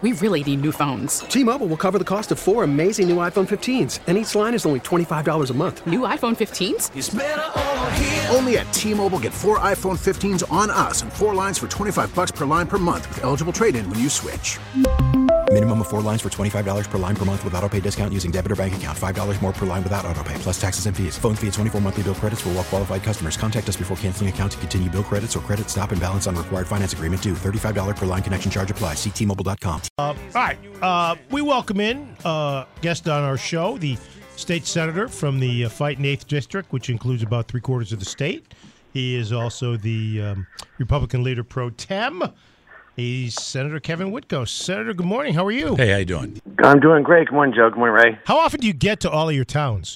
We really need new phones. T-Mobile will cover the cost of 4 amazing new iPhone 15s, and each line is only $25 a month. New iPhone 15s? It's better over here. Only at T-Mobile, get 4 iPhone 15s on us and 4 lines for $25 per line per month with eligible trade-in when you switch. Minimum of 4 lines for $25 per line per month with autopay discount using debit or bank account. $5 more per line without autopay, plus taxes and fees. Phone fee at 24 monthly bill credits for well-qualified customers. Contact us before canceling account to continue bill credits or credit stop and balance on required finance agreement due. $35 per line connection charge applies. See T-Mobile.com. All right. We welcome in guest on our show, the state senator from the Fighting 8th District, which includes about 3/4 of the state. He is also the Republican leader pro tem. He's Senator Kevin Whitko. Senator, good morning. How are you? Hey, how you doing? I'm doing great. Good morning, Joe. Good morning, Ray. How often do you get to all of your towns?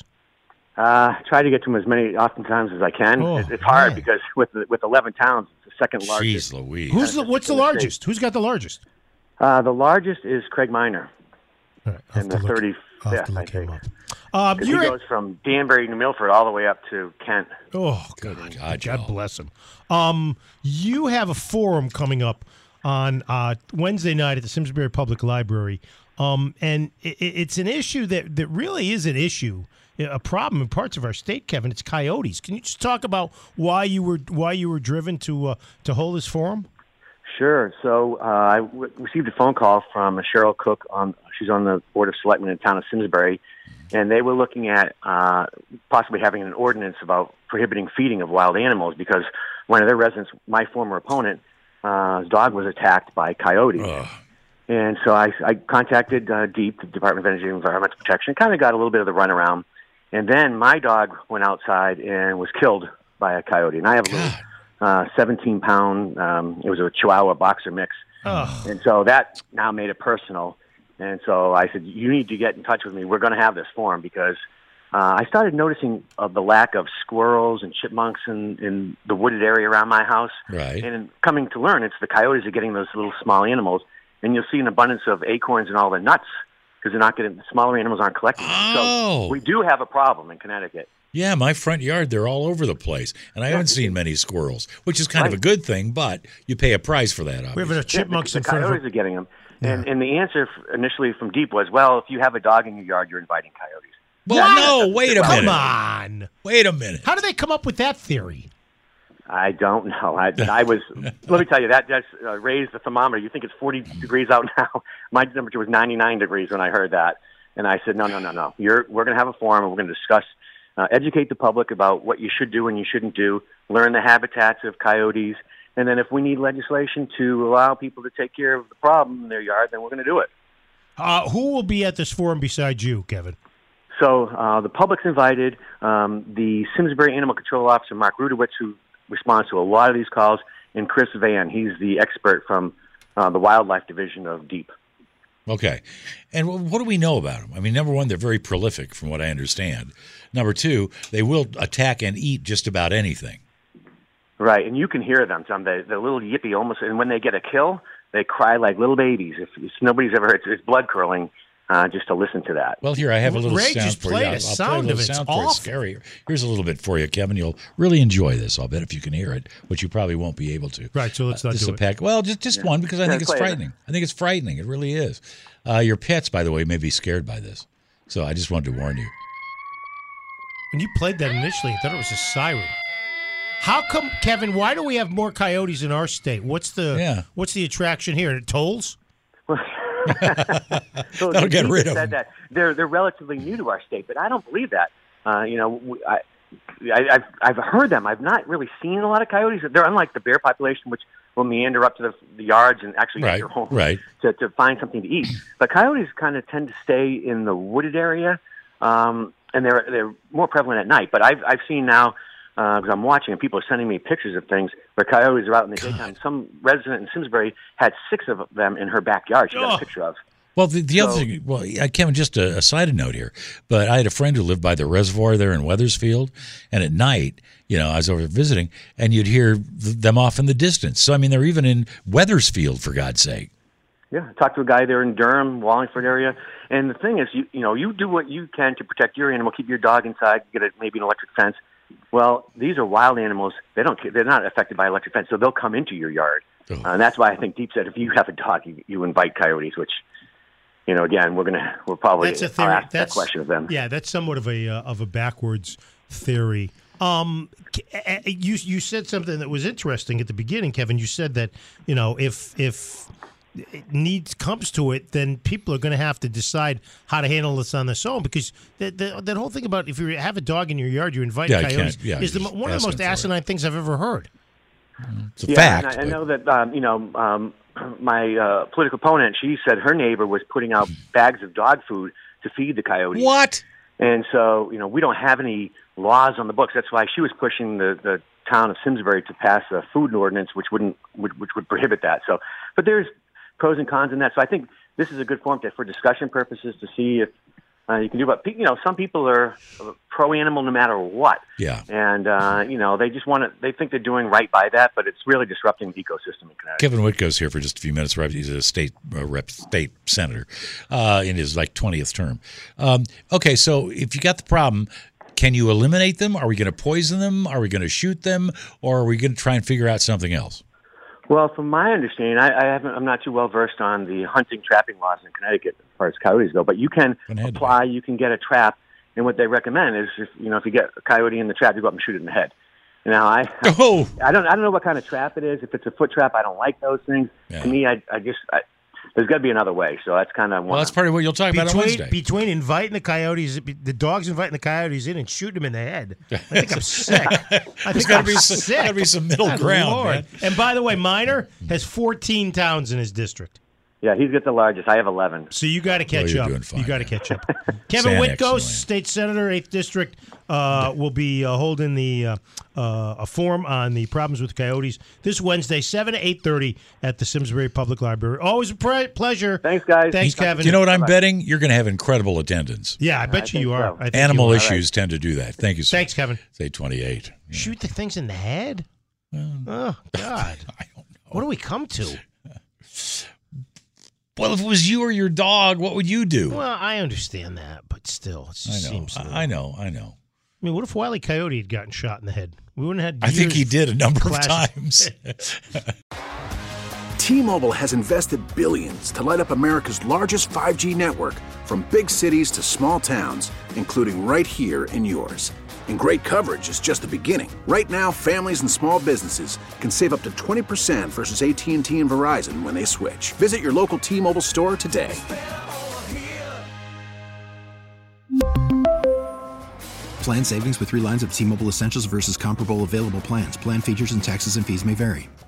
Try to get to them as many oftentimes as I can. Oh, it's hard man. because with 11 towns, it's the second largest. Jeez Louise. What's the largest? Who's got the largest? The largest is Craig Minor, All right, I'll and have the to look- 35th, I'll have to I look him think. up. 'Cause he goes from Danbury, New Milford, all the way up to Kent. Oh, God bless him. You have a forum coming up on Wednesday night at the Simsbury Public Library, and it's an issue that really is an issue, a problem in parts of our state, Kevin. It's coyotes. Can you just talk about why you were driven to hold this forum? Sure. So I received a phone call from Cheryl Cook. She's on the Board of Selectmen in the town of Simsbury, and they were looking at possibly having an ordinance about prohibiting feeding of wild animals because one of their residents, my former opponent, his dog was attacked by coyotes. Ugh. And so I contacted DEEP, the Department of Energy and Environmental Protection, kind of got a little bit of the runaround. And then my dog went outside and was killed by a coyote. And I have a little 17-pound, it was a Chihuahua boxer mix. Oh. And so that now made it personal. And so I said, you need to get in touch with me. We're going to have this forum because I started noticing the lack of squirrels and chipmunks in the wooded area around my house. Right. And coming to learn, it's the coyotes are getting those little small animals. And you'll see an abundance of acorns and all the nuts because they're not getting, the smaller animals aren't collecting them. Oh. So we do have a problem in Connecticut. Yeah, my front yard, they're all over the place. And I haven't seen many squirrels, which is kind of a good thing, but you pay a price for that, obviously. We have a chipmunks the in front of coyotes her. are getting them. And the answer initially from DEEP was, well, if you have a dog in your yard, you're inviting coyotes. Well, no, wait a minute. Come on. Wait a minute. How did they come up with that theory? I don't know. I was. Let me tell you, that just raised the thermometer. You think it's 40 degrees out now? My temperature was 99 degrees when I heard that, and I said, no. We're going to have a forum, and we're going to discuss, educate the public about what you should do and you shouldn't do, learn the habitats of coyotes, and then if we need legislation to allow people to take care of the problem in their yard, then we're going to do it. Who will be at this forum besides you, Kevin? So the public's invited. The Simsbury Animal Control Officer, Mark Rudowitz, who responds to a lot of these calls, and Chris Van. He's the expert from the Wildlife Division of DEEP. Okay. And what do we know about them? I mean, number one, they're very prolific, from what I understand. Number two, they will attack and eat just about anything. Right, and you can hear them. The little yippy almost, and when they get a kill, they cry like little babies. If nobody's ever heard, it's blood curling just to listen to that. Well, here, I have a little Ray sound just for played you. a sound of it. It's awful. Scary. Here's a little bit for you, Kevin. You'll really enjoy this, I'll bet, if you can hear it, which you probably won't be able to. Right, so let's not do it. Well, just one, because I think it's frightening. I think it's frightening. It really is. Your pets, by the way, may be scared by this. So I just wanted to warn you. When you played that initially, I thought it was a siren. How come, Kevin, why do we have more coyotes in our state? What's the attraction here? It tolls? So That'll get rid of said them. that they're relatively new to our state, but I don't believe that. I've heard them. I've not really seen a lot of coyotes. They're unlike the bear population, which will meander up to the yards and actually enter home to find something to eat. But coyotes kind of tend to stay in the wooded area, and they're more prevalent at night. But I've seen now, because I'm watching, and people are sending me pictures of things where coyotes are out in the daytime. Some resident in Simsbury had 6 of them in her backyard. She got a picture of. Well, the other thing, Kevin, just a side note here, but I had a friend who lived by the reservoir there in Wethersfield, and at night, I was over visiting, and you'd hear them off in the distance. So, I mean, they're even in Wethersfield, for God's sake. Yeah, I talked to a guy there in Durham, Wallingford area, and the thing is, you do what you can to protect your animal, keep your dog inside, get maybe an electric fence. Well, these are wild animals. They're not affected by electric fence, so they'll come into your yard. And that's why I think Deep said if you have a dog, you invite coyotes, which, again, we'll probably That's a theory. ask that question of them. Yeah, that's somewhat of a backwards theory. You said something that was interesting at the beginning, Kevin. You said that if needs comes to it, then people are going to have to decide how to handle this on their own, because that whole thing about if you have a dog in your yard, you invite coyotes is one of the most asinine things I've ever heard. It's a fact. And I know that my political opponent, she said her neighbor was putting out bags of dog food to feed the coyotes. What? And so we don't have any laws on the books. That's why she was pushing the town of Simsbury to pass a food ordinance which would prohibit that. So, but there's pros and cons in that. So I think this is a good forum for discussion purposes to see if you can do. But some people are pro-animal no matter what. Yeah. And they just they think they're doing right by that, but it's really disrupting the ecosystem in Connecticut. Kevin Whitco's here for just a few minutes. He's a state senator in his 20th term. Okay, so if you got the problem, can you eliminate them? Are we going to poison them? Are we going to shoot them? Or are we going to try and figure out something else? Well, from my understanding, I'm not too well versed on the hunting trapping laws in Connecticut as far as coyotes go, but you can apply, you can get a trap, and what they recommend is if you get a coyote in the trap, you go up and shoot it in the head. Now, I don't know what kind of trap it is. If it's a foot trap, I don't like those things. Yeah. To me, there's got to be another way. So that's kind of that's part of what you'll talk about on Wednesday. Between inviting the coyotes, the dogs inviting the coyotes in and shooting them in the head, I think I'm sick. There's got to be some middle ground, man. And by the way, Minor has 14 towns in his district. Yeah, he's got the largest. I have 11. So you got to catch up. Fine, you got to catch up. Kevin Whitco, State Senator, 8th District, will be holding a forum on the problems with coyotes this Wednesday, 7 to 8:30 at the Simsbury Public Library. Always a pleasure. Thanks, guys. Thanks, Kevin. Do you know what I'm betting? You're going to have incredible attendance. Yeah, I bet you are. So. Animal issues tend to do that. Thank you, sir. Thanks, Kevin. It's 8:28. Yeah. Shoot the things in the head? Oh, God. I don't know. What do we come to? Well, if it was you or your dog, what would you do? Well, I understand that, but still, it just seems... I know. I mean, what if Wile E. Coyote had gotten shot in the head? We wouldn't have had I think he did a number of times. T-Mobile has invested billions to light up America's largest 5G network, from big cities to small towns, including right here in yours. And great coverage is just the beginning. Right now, families and small businesses can save up to 20% versus AT&T and Verizon when they switch. Visit your local T-Mobile store today. Plan savings with 3 lines of T-Mobile Essentials versus comparable available plans. Plan features and taxes and fees may vary.